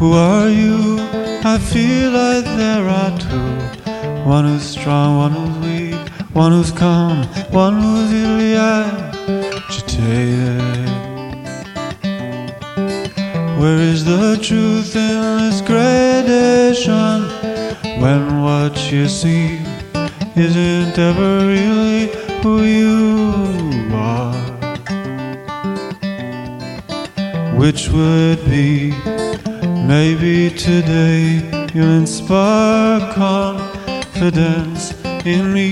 Who are you? I feel like there are two. One who's strong, one who's weak, one who's calm, one who's easily agitated. Where is the truth in this gradation, when what you see isn't ever really who you are? Which will it be? Maybe today you'll inspire confidence in me.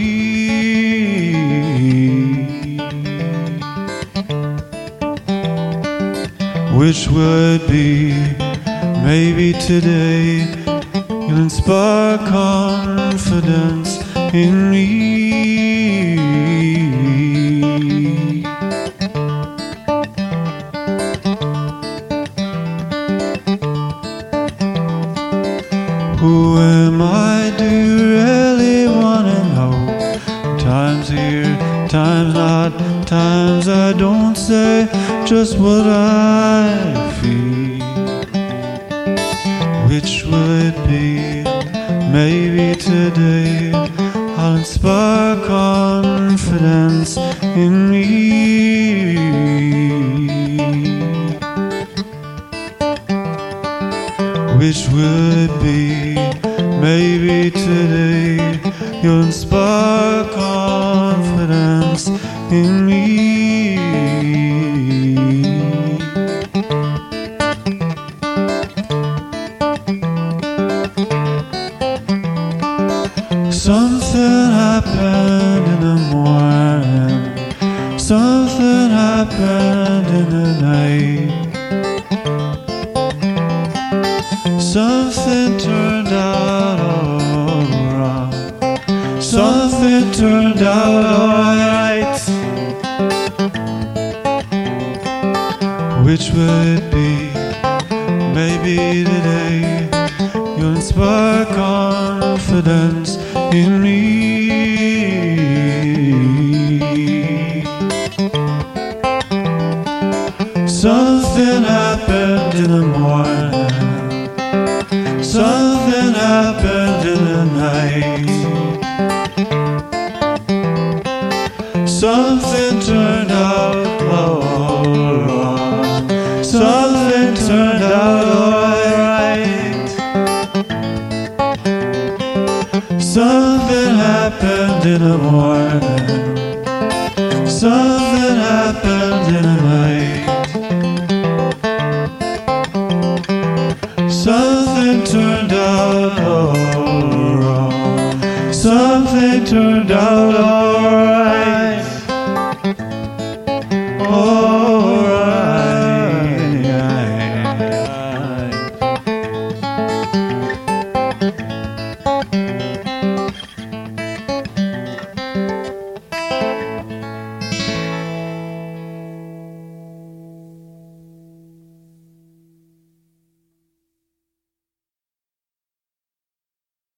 Which will it be? Maybe today you'll inspire confidence in me. Who am I? Do you really wanna know? Times here, times not, times I don't say just what I feel. Which will it be? Maybe today I'll inspire confidence in me. Which will it be? Maybe today you'll inspire confidence in me. Something happened in the morning, something happened in the night. Something turned out all wrong, something turned out alright. Which will it be? Maybe today you'll inspire confidence in me. Something happened in the morning, something happened in the night. Something turned out all wrong, something turned out alright. Something happened in the morning, something happened in the night. Something turned out all wrong, something turned out all